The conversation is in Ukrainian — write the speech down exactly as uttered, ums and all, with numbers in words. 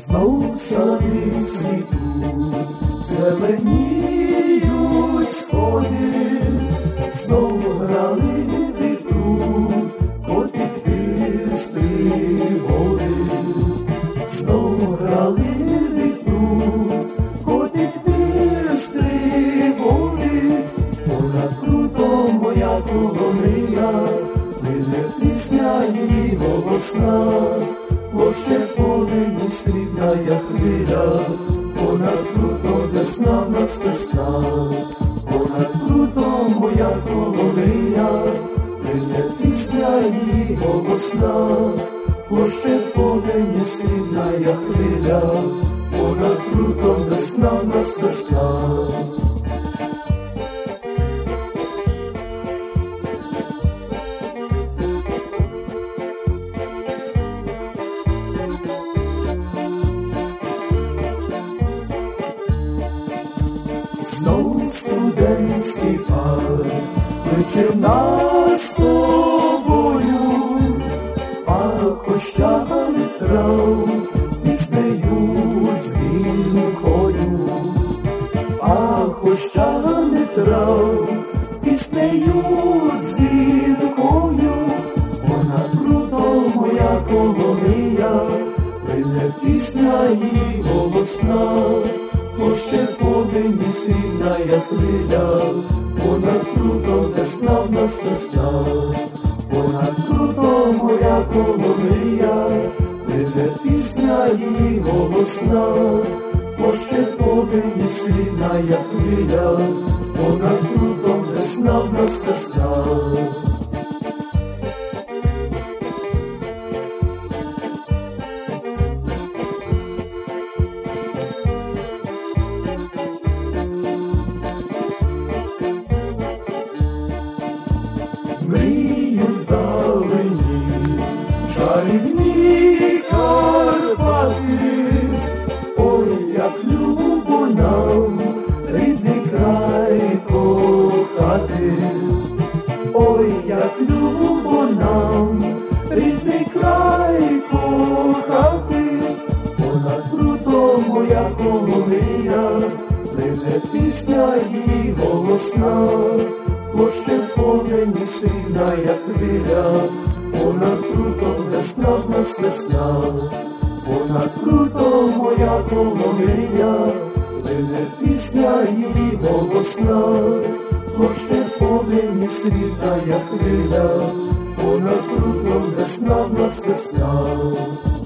Знов сади цвітуть, зеленіють сходи, знов грали вітру, котик бистрий води. Знов грали вітру, котик бистрий води. Понад прутом моя Коломия, плине пісня її голосна. Бо ще полині срібная хвиля, понад прутом весна в нас весна. Понад прутом моя Коломия, плине пісня її голосна. Бо ще полині срібная хвиля, понад прутом весна в нас весна. Знов студентський парк кличе нас з тобою, а хощами трав піснеють дзвінкою, а хощами трав піснеють дзвінкою. Понад прутом моя Коломия, плине пісня її голосна. Бо ще повинні срібная хвиля, понад прутом весна в нас весна. Понад прутом моя Коломия, плине пісня її голосна. Бо ще повинні срібная хвиля, понад прутом весна в нас весна. Мріють вдалині чарівні Карпати, ой, як любо нам рідний край кохати. Ой, як любо нам рідний край кохати. Понад прутом моя Коломия, плине пісня її голосна. Бо ще повинні срібная хвиля, понад прутом весна в нас весна. Понад прутом моя Коломия, плине пісня її голосна. Бо ще повинні срібная хвиля, понад прутом весна в нас весна.